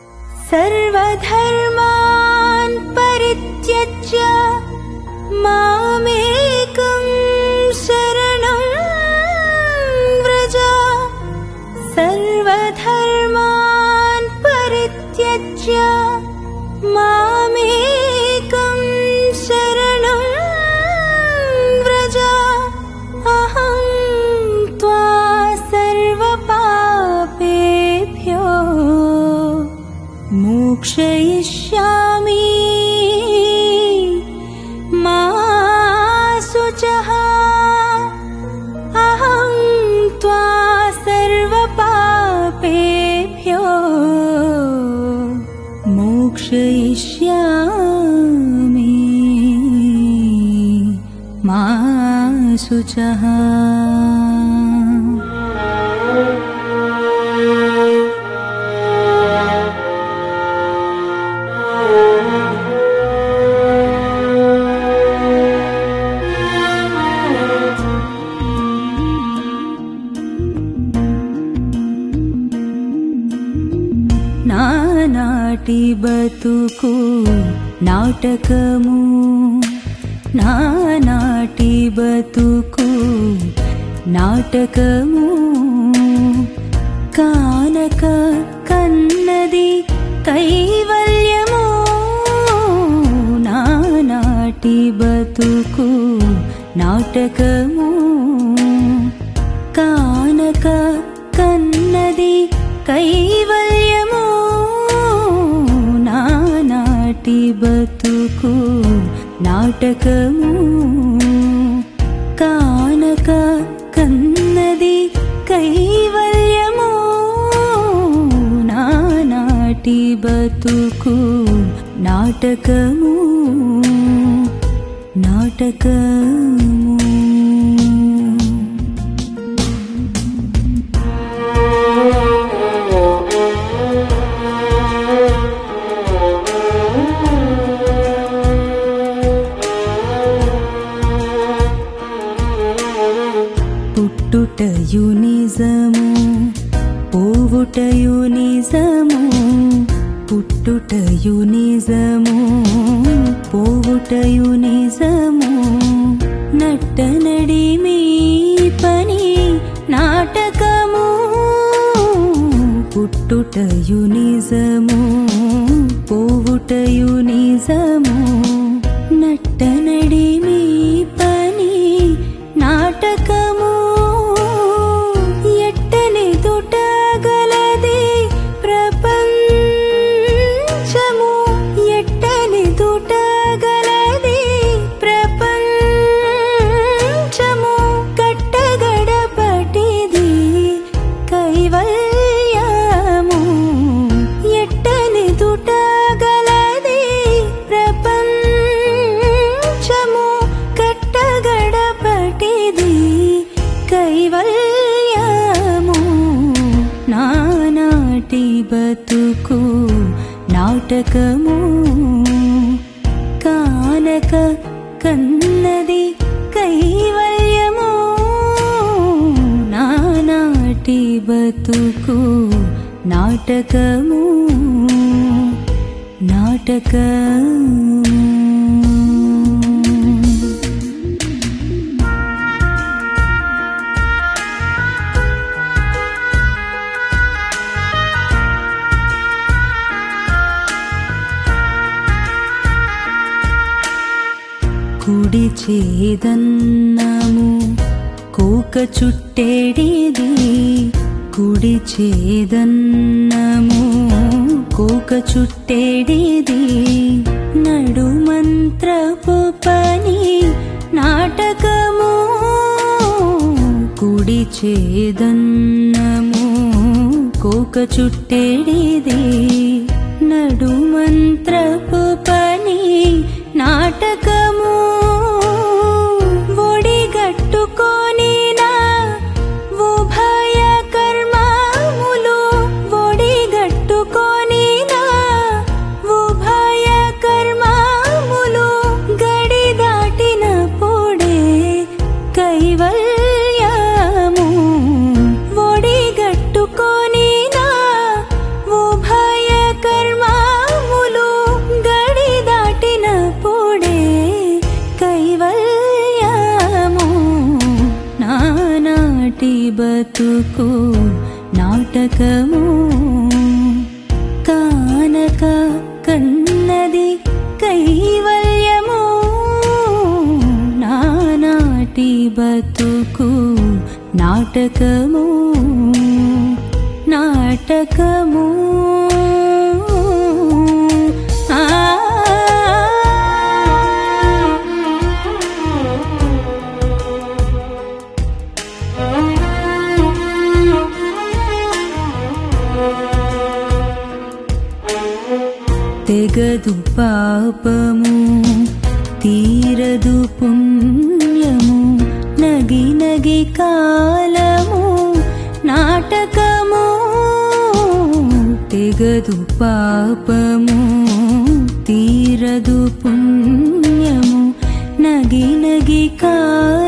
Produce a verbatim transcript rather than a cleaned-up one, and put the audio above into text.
सर्वधर्मान् परित्यज्य मामेकं शरणं व्रज। सर्वधर्मान् परित्यज्य मामेकं शरणं व्रज। अहं त्वा सर्वपापेभ्यो मोक्षयिष्यामि मा शुचः। अहं त्वा सर्वपापेभ्यो मोक्षयिष्यामि मा शुचः। నానాటి బతుకు నాటకము, నానాటి బతుకు నాటకము, కానక కన్నది కైవల్యము. నానాటి బతుకు నాటకము, కానక కన్నది కైవల్యము. నానాటి బతుకు నాటకము, కానక కన్నది కైవల్యము. నానాటి బతుకు నాటకము, నాటకము. పుట్టుటయు నిజము, పోవుటయు నిజము. పుట్టుటయు నిజము, పోవుటయు నిజము. నట్టనడి మీ పని నాటకము. పుట్టుటయు నిజము, పోవుటయు నిజము. నట్టనడి మీ పని నాటకము. ఎట్టని దుటగలది ప్రపంచము, ఎట్టని దుటగలది ప్రపంచము. కట్టగడపటిది కైవల్యము, ఎట్టని దుటగలది ప్రపంచము. కట్టగడపటిది కైవల్యము. నానాటి బతుకు నాటకము, కానక కన్నది కైవల్యము. నానాటి బతుకు నాటకము, నాటకము. కుడి చేదన్నము కోక చుట్టేడిది, కుడి చేదన్నము కోక చుట్టేడిది. నడు మంత్రపు పని నాటకము, కుడి చేదన్నము కోక చుట్టేడిది. నడు మంత్రపు పని నాటకము. ఒడిగట్టుకొని నా ఉభయ కర్మములు, ఒడిగట్టుకొని నా ఉభయ కర్మములు. గడి దాటిన పొడే కైవల్యము, ఒడిగట్టుకొని నా ఉభయ కర్మములు. బతుకు నాటకము కానక కన్నది కైవల్యము నానాటి బతుకు నాటకము నాటకము ఆ తెగదు పాపము తీరదు పుణ్యము నగి నగి కాలము నాటకము తెగదు పాపము తీరదు పుణ్యము నగి నగి కాలము